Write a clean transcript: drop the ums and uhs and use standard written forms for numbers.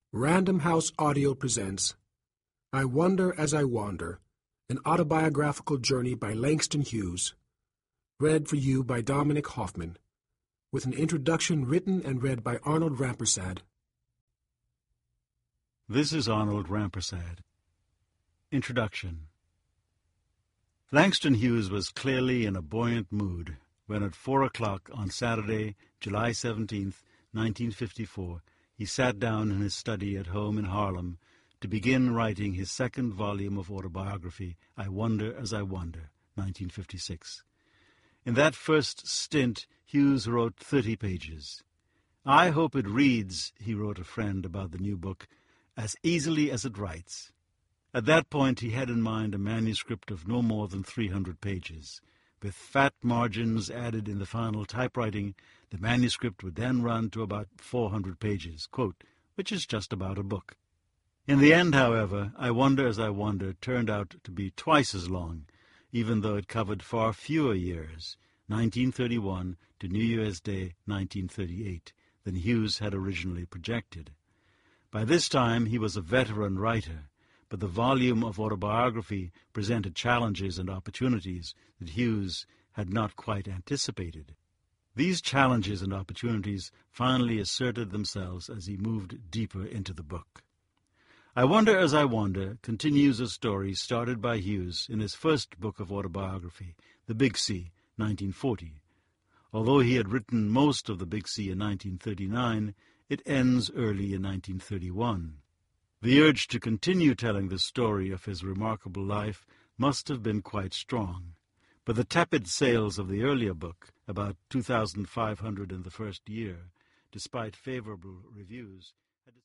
Random House Audio presents I Wonder as I Wander, an autobiographical journey by Langston Hughes, read for you by Dominic Hoffman, with an introduction written and read by Arnold Rampersad. This is Arnold Rampersad. Introduction. Langston Hughes was clearly in a buoyant mood when at 4 o'clock on Saturday, July 17th, 1954, he sat down in his study at home in Harlem to begin writing his second volume of autobiography, I Wonder as I Wander, 1956. In that first stint, Hughes wrote 30 pages. "I hope it reads," he wrote a friend about the new book, "as easily as it writes." At that point, he had in mind a manuscript of no more than 300 pages. With fat margins added in the final typewriting, the manuscript would then run to about 400 pages, quote, which is just about a book. In the end, however, I Wonder as I Wander turned out to be twice as long, even though it covered far fewer years, 1931 to New Year's Day 1938, than Hughes had originally projected. By this time, he was a veteran writer, but the volume of autobiography presented challenges and opportunities that Hughes had not quite anticipated. These challenges and opportunities finally asserted themselves as he moved deeper into the book. I Wonder as I Wander continues a story started by Hughes in his first book of autobiography, The Big Sea, 1940. Although he had written most of The Big Sea in 1939, it ends early in 1931. The urge to continue telling the story of his remarkable life must have been quite strong. But the tepid sales of the earlier book, about 2,500 in the first year, despite favorable reviews,